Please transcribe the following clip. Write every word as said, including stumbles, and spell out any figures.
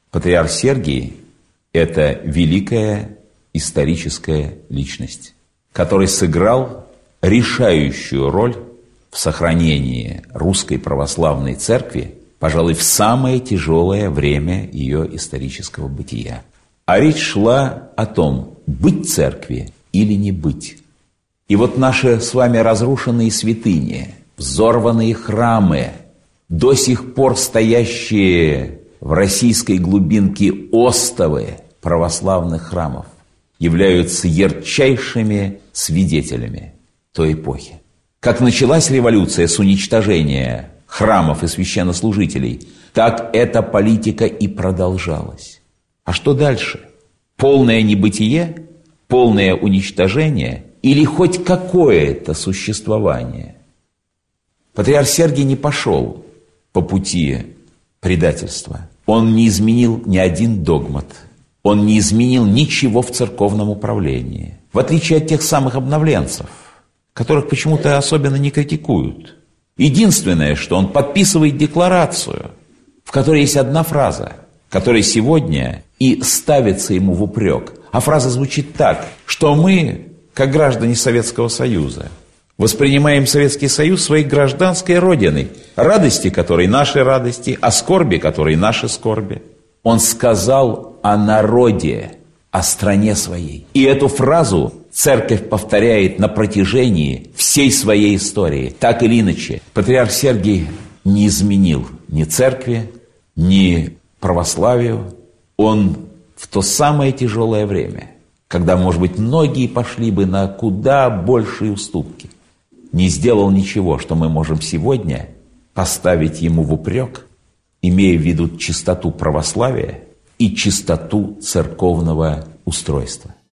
Патриарх Сергий – это великая историческая личность, который сыграл решающую роль в сохранении Русской Православной Церкви, пожалуй, в самое тяжелое время ее исторического бытия. А речь шла о том, быть церкви или не быть. И вот наши с вами разрушенные святыни, взорванные храмы, до сих пор стоящие в российской глубинке остовы православных храмов, являются ярчайшими свидетелями той эпохи. Как началась революция с уничтожения храмов и священнослужителей, так эта политика и продолжалась. А что дальше? Полное небытие, полное уничтожение или хоть какое-то существование? Патриарх Сергий не пошел по пути предательства. Он не изменил ни один догмат. Он не изменил ничего в церковном управлении. В отличие от тех самых обновленцев, которых почему-то особенно не критикуют. Единственное, что он подписывает декларацию, в которой есть одна фраза, которая сегодня и ставится ему в упрек. А фраза звучит так, что мы, как граждане Советского Союза, воспринимаем Советский Союз своей гражданской родиной, радости которой наши радости, а скорби которой наши скорби. Он сказал о народе, о стране своей. И эту фразу церковь повторяет на протяжении всей своей истории. Так или иначе, патриарх Сергий не изменил ни церкви, ни православию. Он в то самое тяжелое время, когда, может быть, многие пошли бы на куда большие уступки, не сделал ничего, что мы можем сегодня поставить ему в упрек, имея в виду чистоту православия и чистоту церковного устройства.